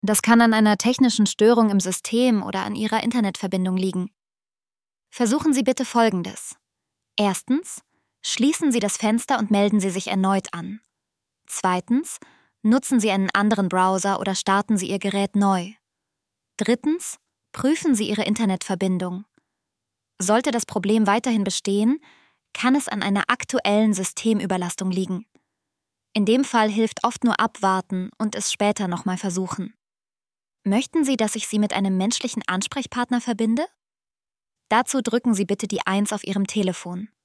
Das kann an einer technischen Störung im System oder an Ihrer Internetverbindung liegen. Versuchen Sie bitte Folgendes. Erstens, schließen Sie das Fenster und melden Sie sich erneut an. Zweitens, nutzen Sie einen anderen Browser oder starten Sie Ihr Gerät neu. Drittens, prüfen Sie Ihre Internetverbindung. Sollte das Problem weiterhin bestehen, kann es an einer aktuellen Systemüberlastung liegen. In dem Fall hilft oft nur abwarten und es später nochmal versuchen. Möchten Sie, dass ich Sie mit einem menschlichen Ansprechpartner verbinde? Dazu drücken Sie bitte die 1 auf Ihrem Telefon.